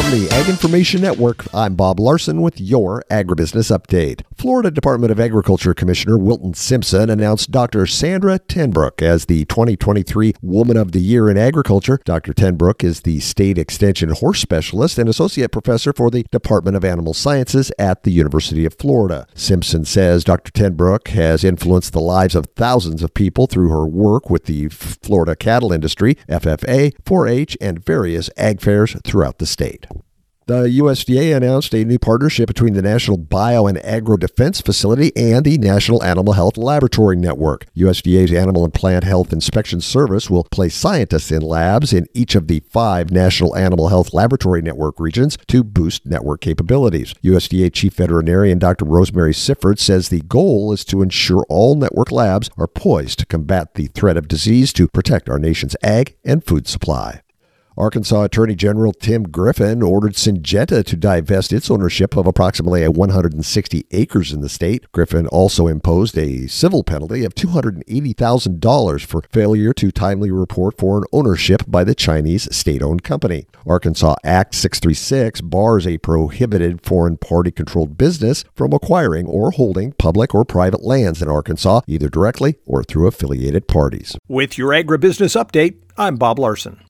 From the Ag Information Network, I'm Bob Larson with your Agribusiness Update. Florida Department of Agriculture Commissioner Wilton Simpson announced Dr. Sandra Tenbrook as the 2023 Woman of the Year in Agriculture. Dr. Tenbrook is the State Extension Horse Specialist and Associate Professor for the Department of Animal Sciences at the University of Florida. Simpson says Dr. Tenbrook has influenced the lives of thousands of people through her work with the Florida cattle industry, FFA, 4-H, and various ag fairs throughout the state. The USDA announced a new partnership between the National Bio and Agro Defense Facility and the National Animal Health Laboratory Network. USDA's Animal and Plant Health Inspection Service will place scientists in labs in each of the 5 National Animal Health Laboratory Network regions to boost network capabilities. USDA Chief Veterinarian Dr. Rosemary Sifford says the goal is to ensure all network labs are poised to combat the threat of disease to protect our nation's ag and food supply. Arkansas Attorney General Tim Griffin ordered Syngenta to divest its ownership of approximately 160 acres in the state. Griffin also imposed a civil penalty of $280,000 for failure to timely report foreign ownership by the Chinese state-owned company. Arkansas Act 636 bars a prohibited foreign party-controlled business from acquiring or holding public or private lands in Arkansas, either directly or through affiliated parties. With your Agribusiness Update, I'm Bob Larson.